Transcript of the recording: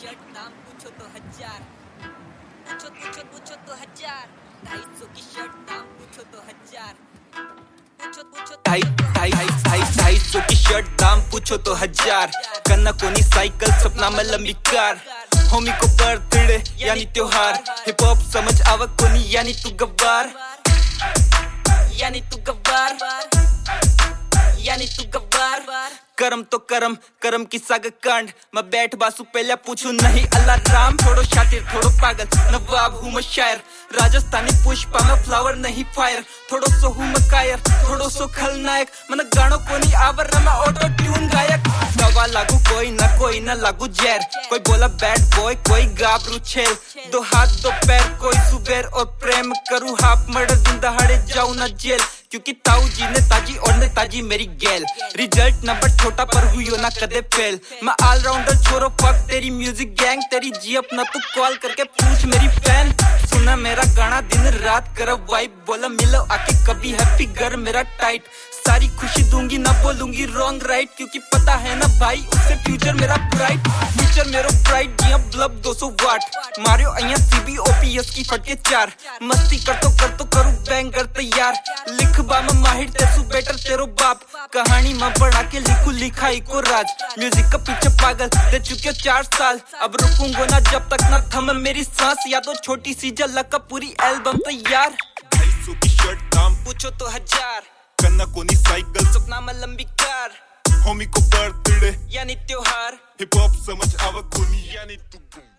Shirt दाम पूछो तो 1000, पूछो पूछो पूछो तो 1000, 250 की शर्ट दाम पूछो तो 1000, पूछो पूछो 250 की शर्ट दाम पूछो तो 1000, कन्ना कोनी साइकिल सपना में लंबी कार, होमी को बर्थडे यानी त्योहार, हिप हॉप समझ आवक कोनी यानी तू गवार, यानी तू गवार, यानी तू गवार। करम तो करम करम की साग कांड, मैं बैठ बासु पहले पूछू नहीं अल्लाह राम, थोड़ो शातिर थोड़ो पागल नवाब हूँ मैं शायर, राजस्थानी पुष्पा में फ्लावर नहीं फायर, थोड़ो सो हूँ मैं कायर थोड़ो सो खलनायक, मन गानों को नहीं आवर मैं ऑटो ट्यून गायक, दवा लागू कोई ना लागू जहर, कोई बोला बैड बॉय कोई गाबरू छेल, दो हाथ दो पैर कोई सुबेर और प्रेम करूँ हाफ मर्डर दिन दहाड़े जाऊँ ना जेल, क्योंकि ताऊ जी ने ताजी और ने ताजी मेरी गैल, रिजल्ट नंबर छोटा पर हुई हो ना कदे फेल, मैं ऑलराउंडर छोरो फक तेरी म्यूजिक गैंग, तेरी जी अपना तू कॉल करके पूछ मेरी फैन, सुना मेरा गाना दिन रात कर वाइब, बोला मिलो आके कभी हैप्पी घर मेरा टाइट, सारी खुशी दूंगी ना बोलूंगी रॉन्ग राइट, क्योंकि पता है ना भाई उससे फ्यूचर मेरा ब्राइट, फ्यूचर मेरा ब्राइट जिया बल्ब 200 वाट, मारियो अइया सीबी ओपीएस की फटके 4, मस्ती कर तो करूं बैंगर तैयार, लिख बा मैं माहिर तेसु बेटर तेरो बाप, कहानी मैं बढ़ा के लिखू लिखाई को राज, म्यूजिक का पीछे पागल दे चुके 4 साल, अब रुकूंगा ना जब तक ना थम मेरी सांस, या तो छोटी सी झलक का पूरी एल्बम तैयार, 250 की शर्ट दाम पूछो तो 1000, कन्ना कोनी साइकिल सपना में लंबी कार, होमी को बर्थडे यानी त्योहार, हिप हॉप समझ आवक कोनी यानी तू